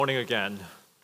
Morning again.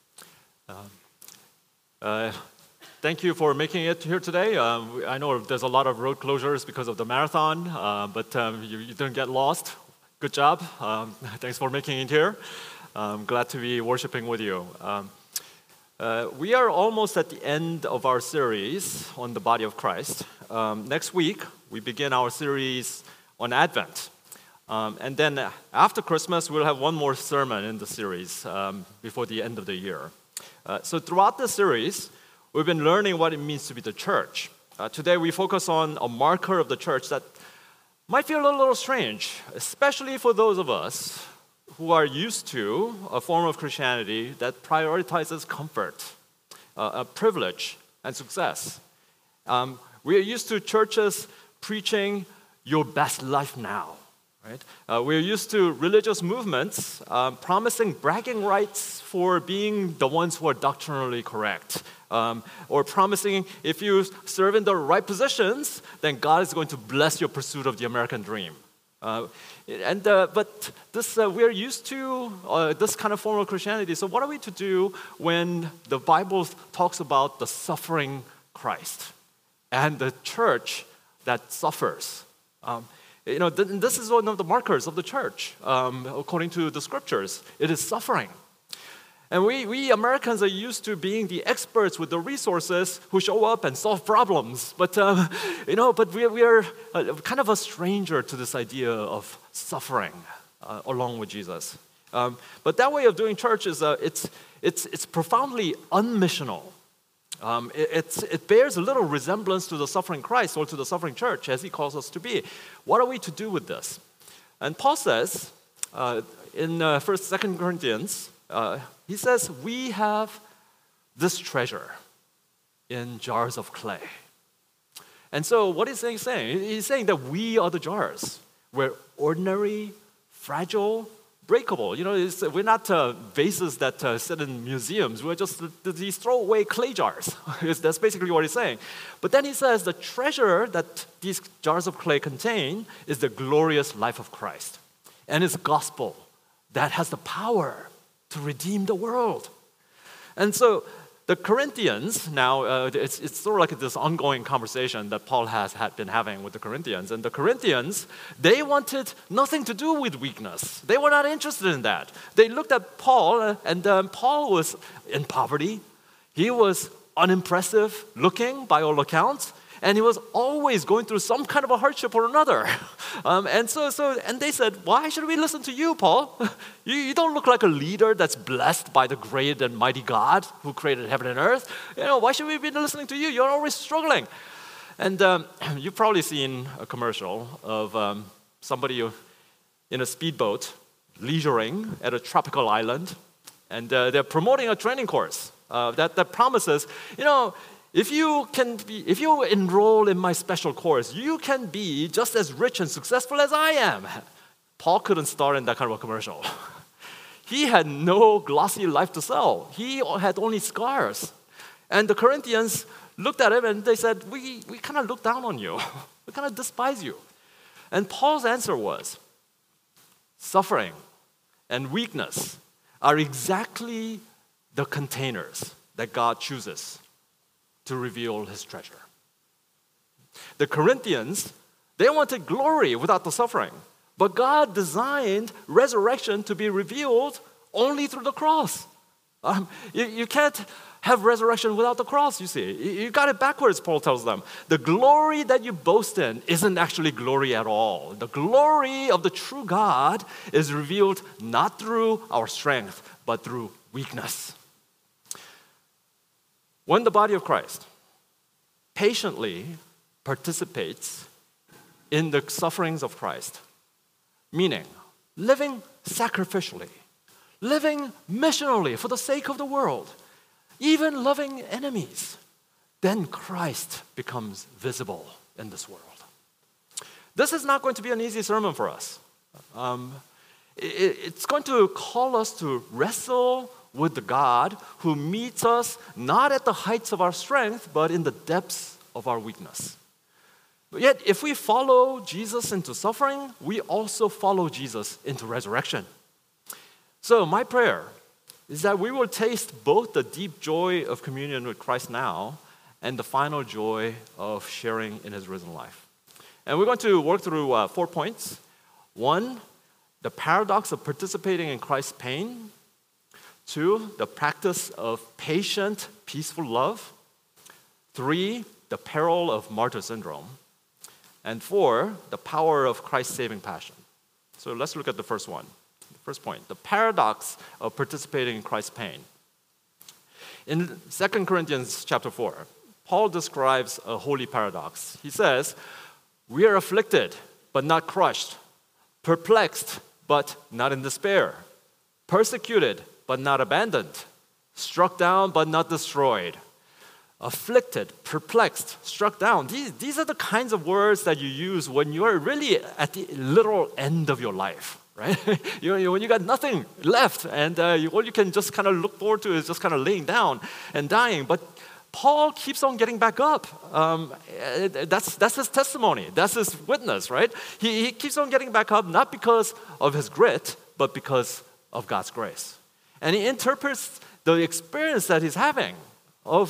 Uh, Thank you for making it here today. I know there's a lot of road closures because of the marathon, but you didn't get lost. Good job. Thanks for making it here. I'm glad to be worshiping with you. We are almost at the end of our series on the body of Christ. Next week, we begin our series on Advent. And then after Christmas, we'll have one more sermon in the series before the end of the year. So throughout the series, we've been learning what it means to be the church. Today, we focus on a marker of the church that might feel a little strange, especially for those of us who are used to a form of Christianity that prioritizes comfort, privilege, and success. We are used to churches preaching your best life now. Right? We're used to religious movements promising bragging rights for being the ones who are doctrinally correct, or promising if you serve in the right positions, then God is going to bless your pursuit of the American dream. But we're used to this kind of form of Christianity. So what are we to do when the Bible talks about the suffering Christ and the church that suffers? This is one of the markers of the church, according to the scriptures. It is suffering. And we Americans are used to being the experts with the resources who show up and solve problems. But we are kind of a stranger to this idea of suffering along with Jesus. But that way of doing church is it's profoundly unmissional. It bears a little resemblance to the suffering Christ or to the suffering church, as he calls us to be. What are we to do with this? And Paul says in 2 Corinthians, he says, we have this treasure in jars of clay. And so what is he saying? He's saying that we are the jars. We're ordinary, fragile, breakable. We're not vases that sit in museums. We're just these throwaway clay jars. That's basically what he's saying. But then he says the treasure that these jars of clay contain is the glorious life of Christ and his gospel that has the power to redeem the world. And so the Corinthians, now it's sort of like this ongoing conversation that Paul had been having with the Corinthians. And the Corinthians, they wanted nothing to do with weakness. They were not interested in that. They looked at Paul, and Paul was in poverty. He was unimpressive looking by all accounts. And he was always going through some kind of a hardship or another. And they said, why should we listen to you, Paul? You don't look like a leader that's blessed by the great and mighty God who created heaven and earth. Why should we be listening to you? You're always struggling. And you've probably seen a commercial of somebody in a speedboat leisuring at a tropical island. And they're promoting a training course that promises, if you enroll in my special course, you can be just as rich and successful as I am. Paul couldn't star in that kind of a commercial. He had no glossy life to sell. He had only scars. And the Corinthians looked at him and they said, we kind of look down on you. We kind of despise you. And Paul's answer was, suffering and weakness are exactly the containers that God chooses to reveal his treasure. The Corinthians, they wanted glory without the suffering. But God designed resurrection to be revealed only through the cross. You can't have resurrection without the cross, you see. You got it backwards, Paul tells them. The glory that you boast in isn't actually glory at all. The glory of the true God is revealed not through our strength, but through weakness. When the body of Christ patiently participates in the sufferings of Christ, meaning living sacrificially, living missionally for the sake of the world, even loving enemies, then Christ becomes visible in this world. This is not going to be an easy sermon for us. It's going to call us to wrestle with the God who meets us not at the heights of our strength, but in the depths of our weakness. But yet, if we follow Jesus into suffering, we also follow Jesus into resurrection. So my prayer is that we will taste both the deep joy of communion with Christ now and the final joy of sharing in his risen life. And we're going to work through 4 points. 1, the paradox of participating in Christ's pain. 2, the practice of patient, peaceful love. 3, the peril of martyr syndrome. And 4, the power of Christ's saving passion. So let's look at the first one. The first point, the paradox of participating in Christ's pain. In 2 Corinthians chapter 4, Paul describes a holy paradox. He says, "We are afflicted, but not crushed, perplexed, but not in despair, persecuted, but not abandoned, struck down, but not destroyed." Afflicted, perplexed, struck down. These are the kinds of words that you use when you're really at the literal end of your life, right? When you got nothing left, and all you can just kind of look forward to is just kind of laying down and dying. But Paul keeps on getting back up. That's his testimony. That's his witness, right? He keeps on getting back up, not because of his grit, but because of God's grace. And he interprets the experience that he's having of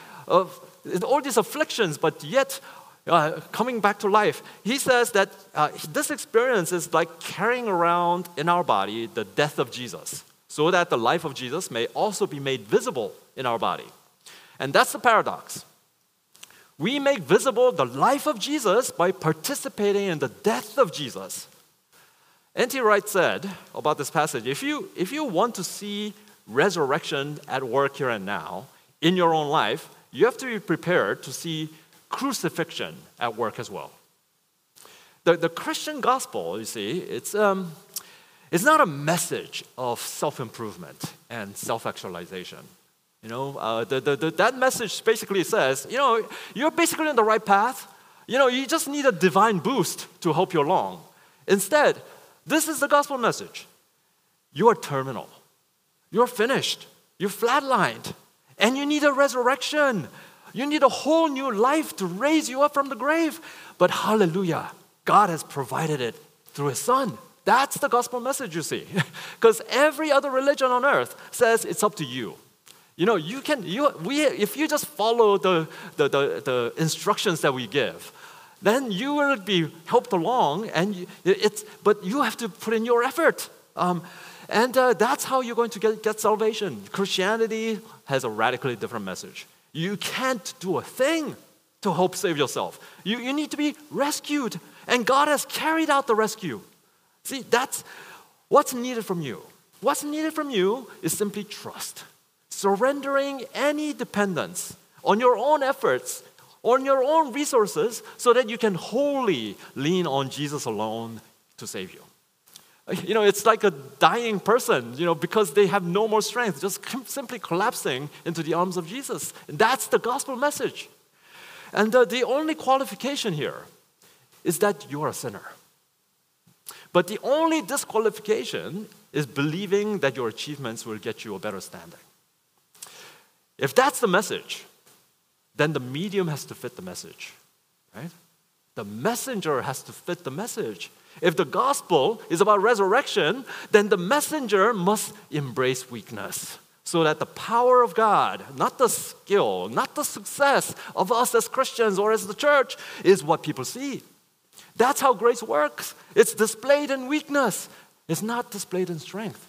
all these afflictions, but yet coming back to life. He says that this experience is like carrying around in our body the death of Jesus, so that the life of Jesus may also be made visible in our body. And that's the paradox. We make visible the life of Jesus by participating in the death of Jesus. N.T. Wright said about this passage, if you want to see resurrection at work here and now in your own life, you have to be prepared to see crucifixion at work as well. The Christian gospel, you see, it's not a message of self-improvement and self-actualization. That message basically says, you're basically on the right path. You just need a divine boost to help you along. Instead, this is the gospel message. You are terminal. You're finished. You're flatlined. And you need a resurrection. You need a whole new life to raise you up from the grave. But hallelujah, God has provided it through his Son. That's the gospel message, you see. Because every other religion on earth says it's up to you. If you just follow the instructions that we give, then you will be helped along, but you have to put in your effort. And that's how you're going to get salvation. Christianity has a radically different message. You can't do a thing to help save yourself. You need to be rescued, and God has carried out the rescue. See, that's what's needed from you. What's needed from you is simply trust. Surrendering any dependence on your own efforts, on your own resources, so that you can wholly lean on Jesus alone to save you. It's like a dying person, because they have no more strength, just simply collapsing into the arms of Jesus. And that's the gospel message. And the only qualification here is that you're a sinner. But the only disqualification is believing that your achievements will get you a better standing. If that's the message, then the medium has to fit the message, right? The messenger has to fit the message. If the gospel is about resurrection, then the messenger must embrace weakness so that the power of God, not the skill, not the success of us as Christians or as the church, is what people see. That's how grace works. It's displayed in weakness. It's not displayed in strength.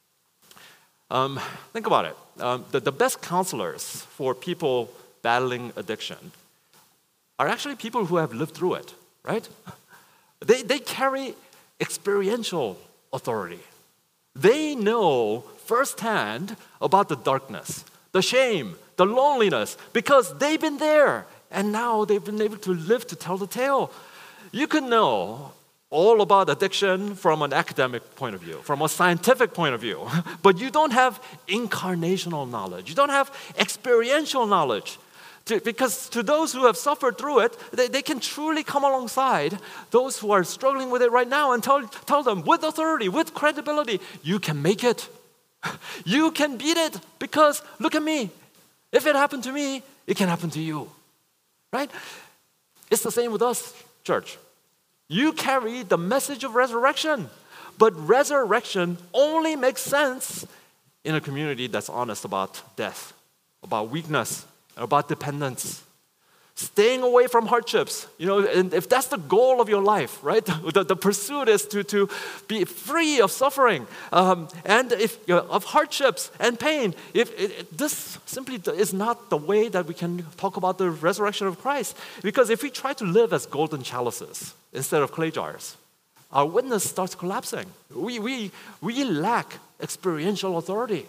Think about it. The best counselors for people battling addiction are actually people who have lived through it, right? They carry experiential authority. They know firsthand about the darkness, the shame, the loneliness, because they've been there, and now they've been able to live to tell the tale. You can know all about addiction from an academic point of view, from a scientific point of view, but you don't have incarnational knowledge. You don't have experiential knowledge. Because to those who have suffered through it, they can truly come alongside those who are struggling with it right now and tell them with authority, with credibility, you can make it. You can beat it because look at me. If it happened to me, it can happen to you. Right? It's the same with us, church. You carry the message of resurrection, but resurrection only makes sense in a community that's honest about death, about weakness, about dependence. Staying away from hardships, and if that's the goal of your life, right? The pursuit is to be free of suffering, and if of hardships and pain. This simply is not the way that we can talk about the resurrection of Christ. Because if we try to live as golden chalices instead of clay jars, our witness starts collapsing. We lack experiential authority.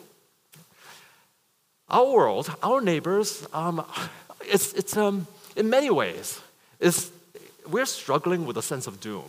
Our world, our neighbors, it's in many ways, we're struggling with a sense of doom.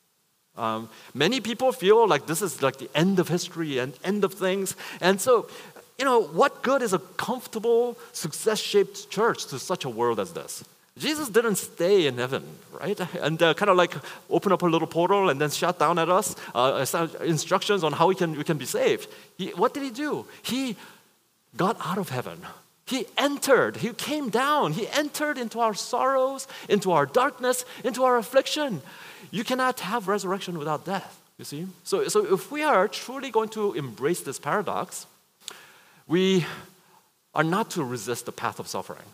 Many people feel like this is like the end of history and end of things. And so, what good is a comfortable, success-shaped church to such a world as this? Jesus didn't stay in heaven, right? And kind of like open up a little portal and then shout down at us instructions on how we can be saved. What did he do? He got out of heaven. He came down, he entered into our sorrows, into our darkness, into our affliction. You cannot have resurrection without death, you see? So if we are truly going to embrace this paradox, we are not to resist the path of suffering.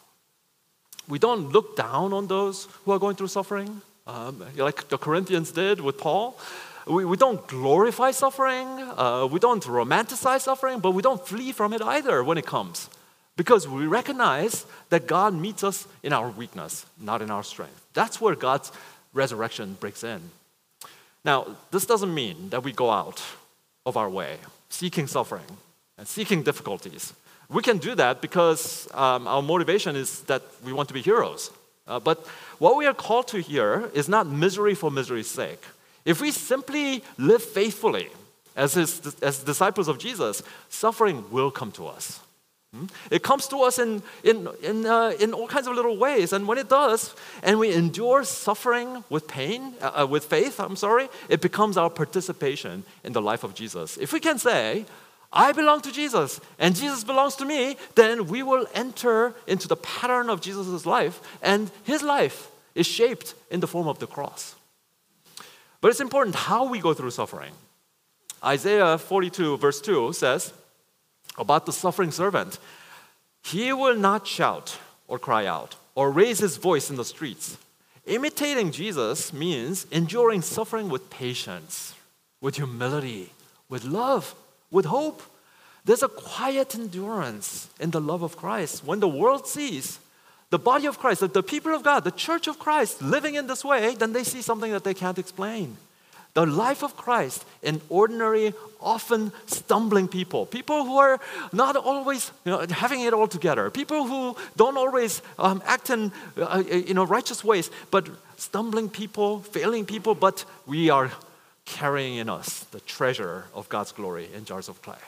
We don't look down on those who are going through suffering, like the Corinthians did with Paul. We don't glorify suffering, we don't romanticize suffering, but we don't flee from it either when it comes. Because we recognize that God meets us in our weakness, not in our strength. That's where God's resurrection breaks in. Now, this doesn't mean that we go out of our way, seeking suffering and seeking difficulties. We can do that because our motivation is that we want to be heroes. But what we are called to here is not misery for misery's sake. If we simply live faithfully as disciples of Jesus, suffering will come to us. It comes to us in all kinds of little ways, and when it does, and we endure suffering with faith, it becomes our participation in the life of Jesus. If we can say, I belong to Jesus, and Jesus belongs to me, then we will enter into the pattern of Jesus' life, and his life is shaped in the form of the cross. But it's important how we go through suffering. Isaiah 42 verse 2 says, about the suffering servant, he will not shout or cry out or raise his voice in the streets. Imitating Jesus means enduring suffering with patience, with humility, with love, with hope. There's a quiet endurance in the love of Christ. When the world sees the body of Christ, the people of God, the church of Christ living in this way, then they see something that they can't explain. The life of Christ in ordinary, often stumbling people who are not always having it all together, people who don't always act in righteous ways, but stumbling people, failing people, but we are carrying in us the treasure of God's glory in jars of clay.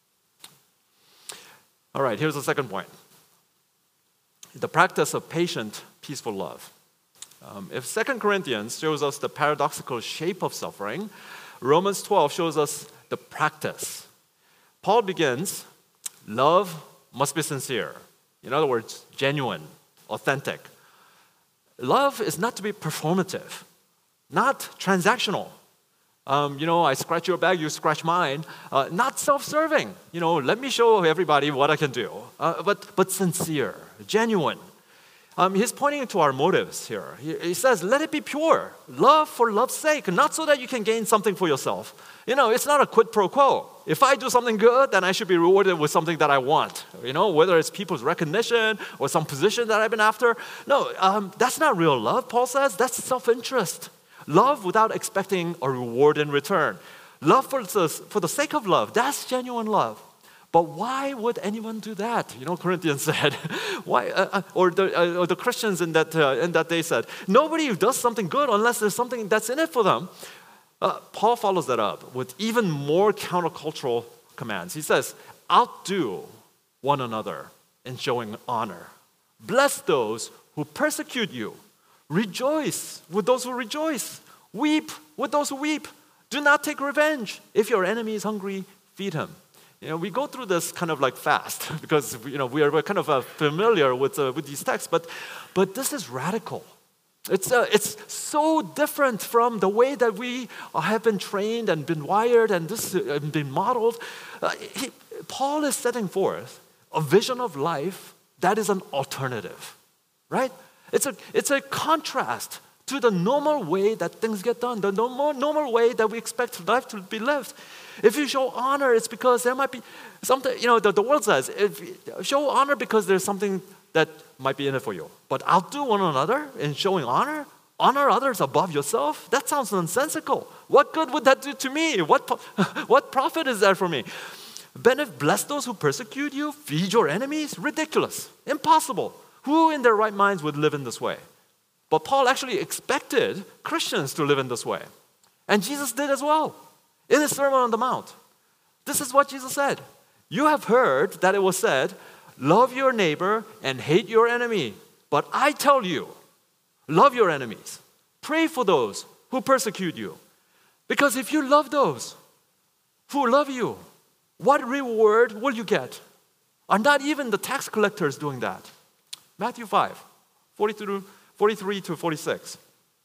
All right, here's the second point. The practice of patient, peaceful love. If 2 Corinthians shows us the paradoxical shape of suffering, Romans 12 shows us the practice. Paul begins, love must be sincere. In other words, genuine, authentic. Love is not to be performative, not transactional. I scratch your back, you scratch mine. Not self-serving. Let me show everybody what I can do. But sincere, genuine. He's pointing to our motives here. He says, let it be pure. Love for love's sake, not so that you can gain something for yourself. It's not a quid pro quo. If I do something good, then I should be rewarded with something that I want. Whether it's people's recognition or some position that I've been after. No, that's not real love, Paul says. That's self-interest. Love without expecting a reward in return. Love for the sake of love, that's genuine love. But why would anyone do that? Corinthians said, why? Or the Christians in that day said, nobody does something good unless there's something that's in it for them. Paul follows that up with even more countercultural commands. He says, outdo one another in showing honor. Bless those who persecute you. Rejoice with those who rejoice. Weep with those who weep. Do not take revenge. If your enemy is hungry, feed him. We go through this kind of like fast because we are kind of familiar with these texts, but this is radical. It's so different from the way that we have been trained and been wired and this been modeled. Paul is setting forth a vision of life that is an alternative, right? It's a contrast to the normal way that things get done, the normal way that we expect life to be lived. If you show honor, it's because there might be something, the world says, if you show honor because there's something that might be in it for you. But outdo one another in showing honor? Honor others above yourself? That sounds nonsensical. What good would that do to me? What profit is that for me? Bless those who persecute you, feed your enemies? Ridiculous, impossible. Who in their right minds would live in this way? But Paul actually expected Christians to live in this way. And Jesus did as well in his Sermon on the Mount. This is what Jesus said. You have heard that it was said, love your neighbor and hate your enemy. But I tell you, love your enemies. Pray for those who persecute you. Because if you love those who love you, what reward will you get? Are not even the tax collectors doing that? Matthew 5, 43 to 46.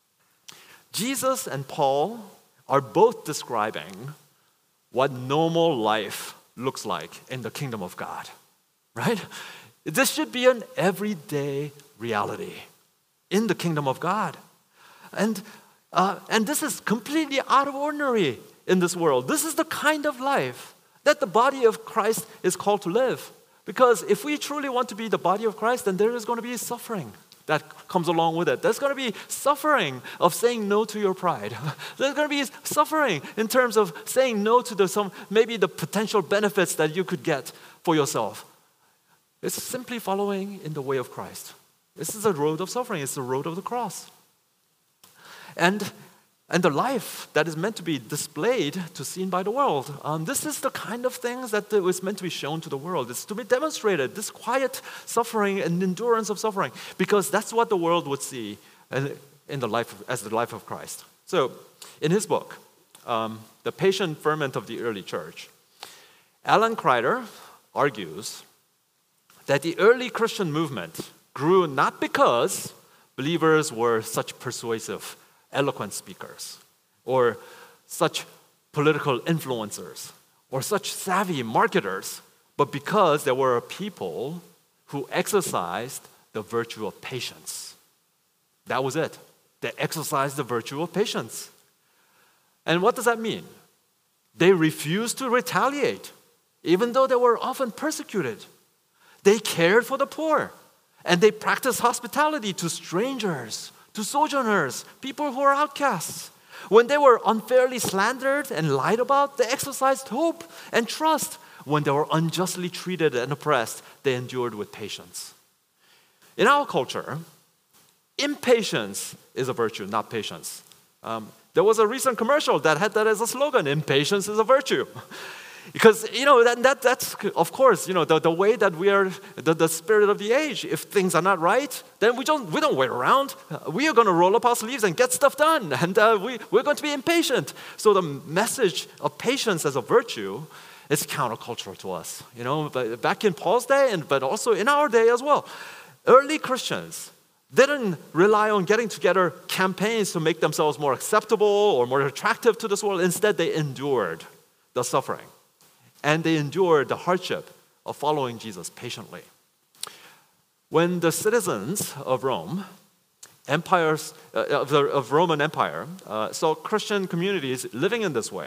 Jesus and Paul are both describing what normal life looks like in the kingdom of God, right? This should be an everyday reality in the kingdom of God. And this is completely out of ordinary in this world. This is the kind of life that the body of Christ is called to live. Because if we truly want to be the body of Christ, then there is going to be suffering that comes along with it. There's going to be suffering of saying no to your pride. There's going to be suffering in terms of saying no to maybe the potential benefits that you could get for yourself. It's simply following in the way of Christ. This is a road of suffering. It's the road of the cross. And the life that is meant to be displayed to seen by the world. This is the kind of things that is meant to be shown to the world. It's to be demonstrated, this quiet suffering and endurance of suffering, because that's what the world would see in the life as the life of Christ. So, in his book, The Patient Ferment of the Early Church, Alan Kreider argues that the early Christian movement grew not because believers were such persuasive, eloquent speakers, or such political influencers, or such savvy marketers, but because there were people who exercised the virtue of patience. That was it. They exercised the virtue of patience. And what does that mean? They refused to retaliate, even though they were often persecuted. They cared for the poor, and they practiced hospitality to strangers, to sojourners, people who are outcasts. When they were unfairly slandered and lied about, they exercised hope and trust. When they were unjustly treated and oppressed, they endured with patience. In our culture, impatience is a virtue, not patience. There was a recent commercial that had that as a slogan, impatience is a virtue. Because, that's, of course, the way that we are, the spirit of the age. If things are not right, then we don't wait around. We are going to roll up our sleeves and get stuff done. And we're going to be impatient. So the message of patience as a virtue is countercultural to us. But back in Paul's day, but also in our day as well. Early Christians didn't rely on getting together campaigns to make themselves more acceptable or more attractive to this world. Instead, they endured the suffering. And they endured the hardship of following Jesus patiently. When the citizens of Rome, of Roman Empire, saw Christian communities living in this way,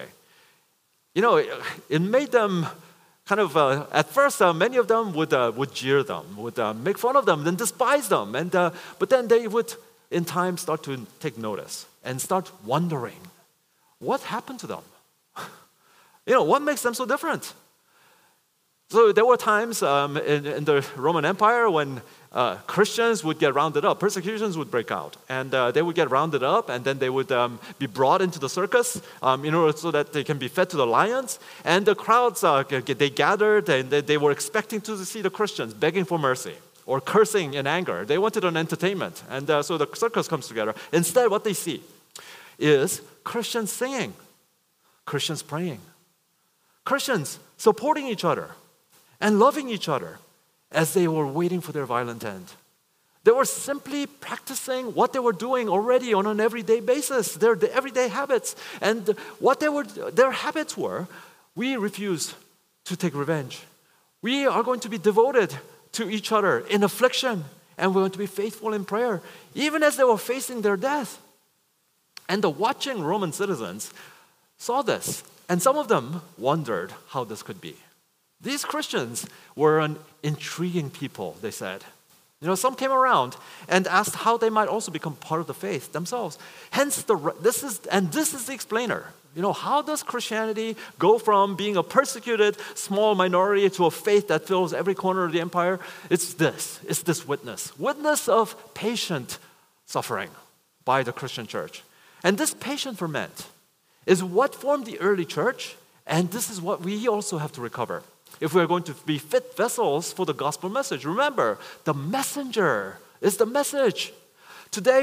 it made them kind of, at first, many of them would jeer them, would make fun of them, then despise them. But then they would, in time, start to take notice and start wondering, what happened to them? What makes them so different? So there were times in the Roman Empire when Christians would get rounded up, persecutions would break out, and they would get rounded up, and then they would be brought into the circus in order so that they can be fed to the lions. And the crowds, they gathered, and they were expecting to see the Christians begging for mercy or cursing in anger. They wanted an entertainment, and so the circus comes together. Instead, what they see is Christians singing, Christians praying, Christians supporting each other and loving each other as they were waiting for their violent end. They were simply practicing what they were doing already on an everyday basis, their everyday habits. And what their habits were, we refuse to take revenge. We are going to be devoted to each other in affliction, and we're going to be faithful in prayer, even as they were facing their death. And the watching Roman citizens saw this, and some of them wondered how this could be. These Christians were an intriguing people, they said. Some came around and asked how they might also become part of the faith themselves. Hence, this is the explainer. How does Christianity go from being a persecuted small minority to a faith that fills every corner of the empire? It's this witness of patient suffering by the Christian church. And this patient ferment is what formed the early church, and this is what we also have to recover if we're going to be fit vessels for the gospel message. Remember, the messenger is the message. Today,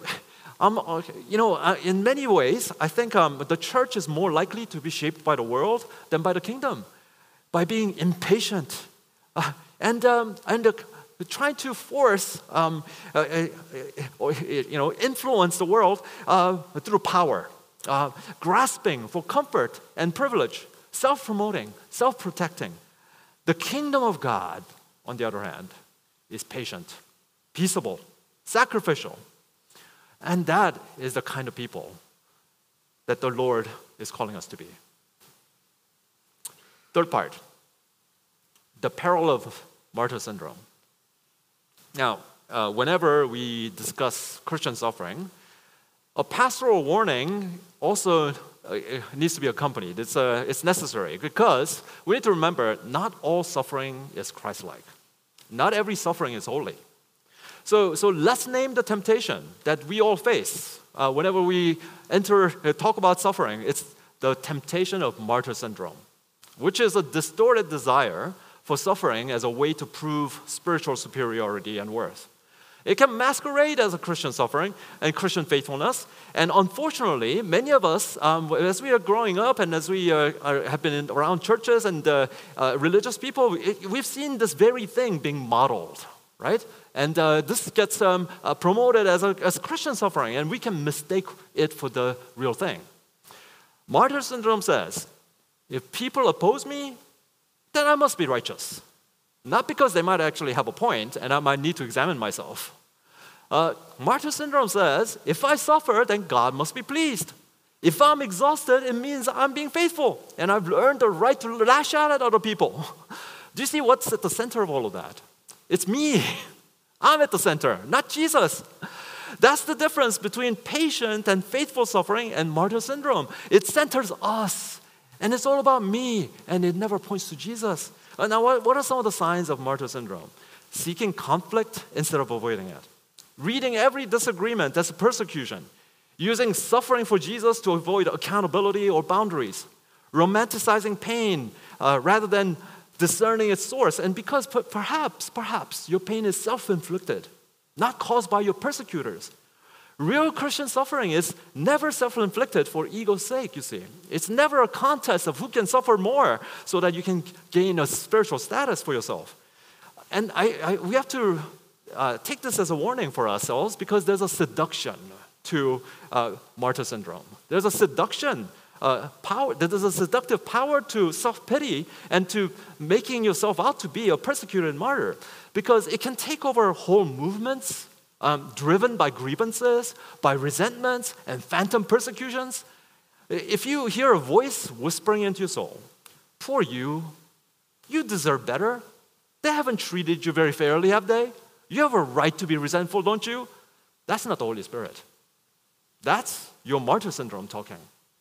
in many ways, I think the church is more likely to be shaped by the world than by the kingdom, by being impatient and trying to force influence the world through power, grasping for comfort and privilege, self-promoting, self-protecting. The kingdom of God, on the other hand, is patient, peaceable, sacrificial. And that is the kind of people that the Lord is calling us to be. Third part, the peril of martyr syndrome. Now, whenever we discuss Christian suffering, a pastoral warning also needs to be accompanied. It's necessary because we need to remember not all suffering is Christ-like. Not every suffering is holy. So let's name the temptation that we all face whenever we talk about suffering. It's the temptation of martyr syndrome, which is a distorted desire for suffering as a way to prove spiritual superiority and worth. It can masquerade as a Christian suffering and Christian faithfulness. And unfortunately, many of us, as we are growing up and as we have been around churches and religious people, we've seen this very thing being modeled, right? And this gets promoted as Christian suffering, and we can mistake it for the real thing. Martyr syndrome says, if people oppose me, then I must be righteous. Not because they might actually have a point, and I might need to examine myself. Martyr syndrome says, if I suffer, then God must be pleased. If I'm exhausted, it means I'm being faithful, and I've earned the right to lash out at other people. Do you see what's at the center of all of that? It's me. I'm at the center, not Jesus. That's the difference between patient and faithful suffering and martyr syndrome. It centers us, and it's all about me, and it never points to Jesus. Now, what are some of the signs of martyr syndrome? Seeking conflict instead of avoiding it. Reading every disagreement as a persecution. Using suffering for Jesus to avoid accountability or boundaries. Romanticizing pain rather than discerning its source. And because perhaps your pain is self-inflicted, not caused by your persecutors. Real Christian suffering is never self-inflicted for ego's sake, you see. It's never a contest of who can suffer more so that you can gain a spiritual status for yourself. And we have to take this as a warning for ourselves because there's a seduction to martyr syndrome. There's a seduction power. There's a seductive power to self-pity and to making yourself out to be a persecuted martyr because it can take over whole movements driven by grievances, by resentments, and phantom persecutions. If you hear a voice whispering into your soul, poor you deserve better. They haven't treated you very fairly, have they? You have a right to be resentful, don't you? That's not the Holy Spirit. That's your martyr syndrome talking.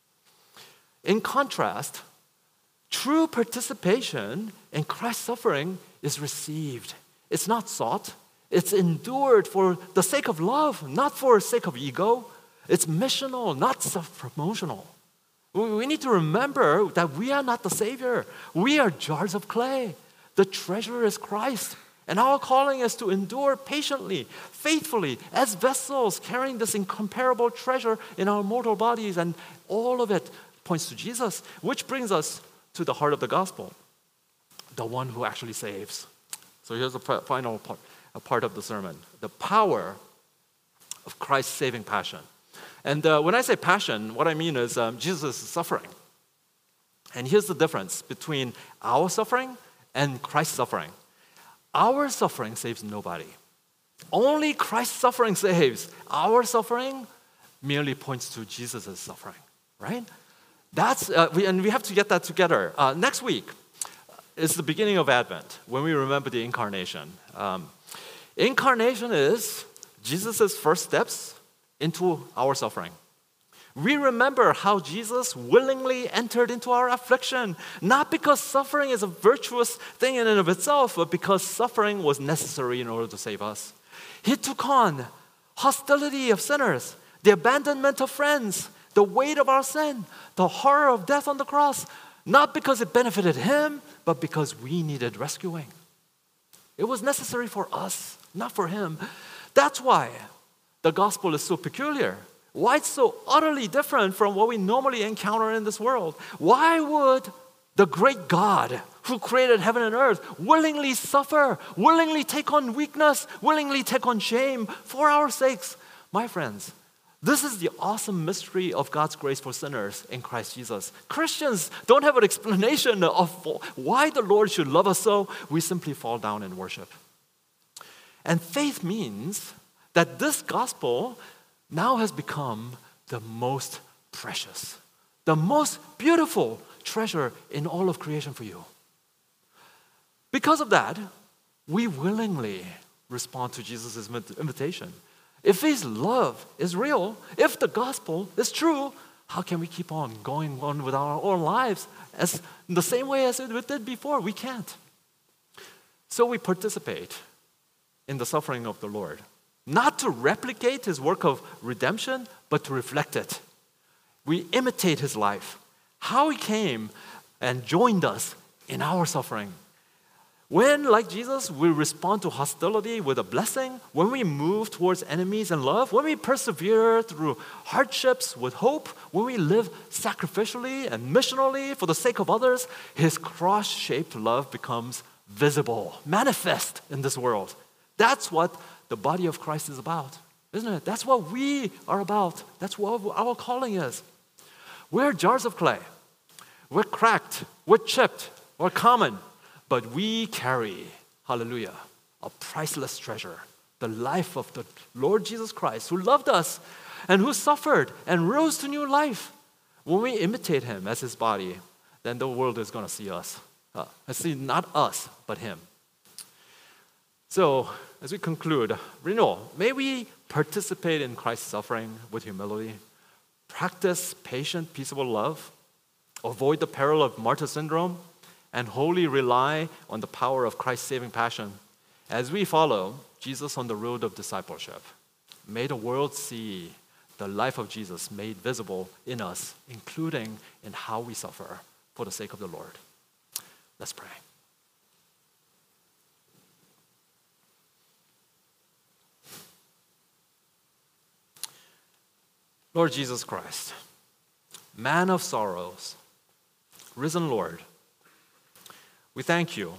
In contrast, true participation in Christ's suffering is received. It's not sought. It's endured for the sake of love, not for the sake of ego. It's missional, not self-promotional. We need to remember that we are not the Savior. We are jars of clay. The treasure is Christ. And our calling is to endure patiently, faithfully, as vessels carrying this incomparable treasure in our mortal bodies. And all of it points to Jesus, which brings us to the heart of the gospel, the one who actually saves. So here's the final part of the sermon, the power of Christ's saving passion. And when I say passion, what I mean is Jesus is suffering. And here's the difference between our suffering and Christ's suffering. Our suffering saves nobody. Only Christ's suffering saves. Our suffering merely points to Jesus' suffering, right? We have to get that together. Next week is the beginning of Advent, when we remember the incarnation. Incarnation is Jesus' first steps into our suffering. We remember how Jesus willingly entered into our affliction, not because suffering is a virtuous thing in and of itself, but because suffering was necessary in order to save us. He took on hostility of sinners, the abandonment of friends, the weight of our sin, the horror of death on the cross, not because it benefited him, but because we needed rescuing. It was necessary for us, not for him. That's why the gospel is so peculiar. Why it's so utterly different from what we normally encounter in this world. Why would the great God who created heaven and earth willingly suffer, willingly take on weakness, willingly take on shame for our sakes? My friends, this is the awesome mystery of God's grace for sinners in Christ Jesus. Christians don't have an explanation of why the Lord should love us so. We simply fall down in worship. And faith means that this gospel now has become the most precious, the most beautiful treasure in all of creation for you. Because of that, we willingly respond to Jesus' invitation. If his love is real, if the gospel is true, how can we keep on going on with our own lives as in the same way as we did before? We can't. So we participate in the suffering of the Lord. Not to replicate his work of redemption, but to reflect it. We imitate his life, how he came and joined us in our suffering. When, like Jesus, we respond to hostility with a blessing, when we move towards enemies in love, when we persevere through hardships with hope, when we live sacrificially and missionally for the sake of others, his cross-shaped love becomes visible, manifest in this world. That's what the body of Christ is about, isn't it? That's what we are about. That's what our calling is. We're jars of clay. We're cracked. We're chipped. We're common. But we carry, hallelujah, a priceless treasure, the life of the Lord Jesus Christ, who loved us and who suffered and rose to new life. When we imitate him as his body, then the world is going to see us. See, not us, but him. So, as we conclude, renewal, may we participate in Christ's suffering with humility, practice patient, peaceable love, avoid the peril of martyr syndrome, and wholly rely on the power of Christ's saving passion as we follow Jesus on the road of discipleship. May the world see the life of Jesus made visible in us, including in how we suffer for the sake of the Lord. Let's pray. Lord Jesus Christ, man of sorrows, risen Lord, we thank you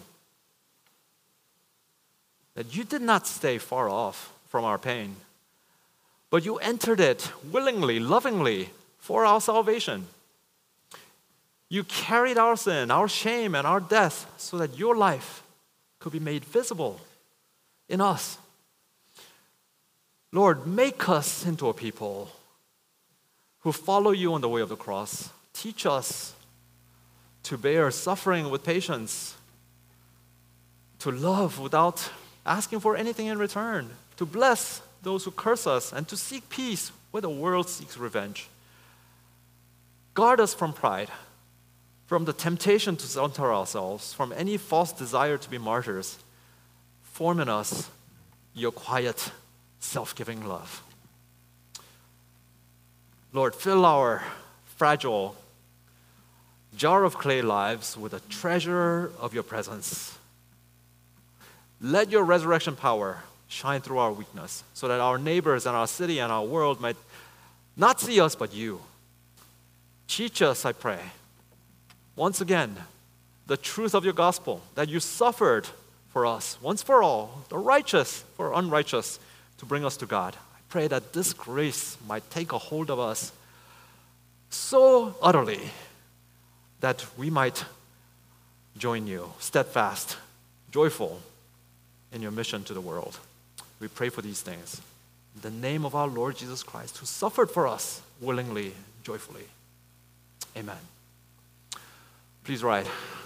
that you did not stay far off from our pain, but you entered it willingly, lovingly for our salvation. You carried our sin, our shame, and our death so that your life could be made visible in us. Lord, make us into a people who follow you on the way of the cross. Teach us to bear suffering with patience, to love without asking for anything in return, to bless those who curse us, and to seek peace where the world seeks revenge. Guard us from pride, from the temptation to center ourselves, from any false desire to be martyrs. Form in us your quiet, self-giving love. Lord, fill our fragile jar of clay lives with a treasure of your presence. Let your resurrection power shine through our weakness so that our neighbors and our city and our world might not see us but you. Teach us, I pray, once again, the truth of your gospel, that you suffered for us once for all, the righteous for unrighteous, to bring us to God. I pray that this grace might take a hold of us so utterly that we might join you, steadfast, joyful in your mission to the world. We pray for these things. In the name of our Lord Jesus Christ, who suffered for us willingly, joyfully. Amen. Please rise.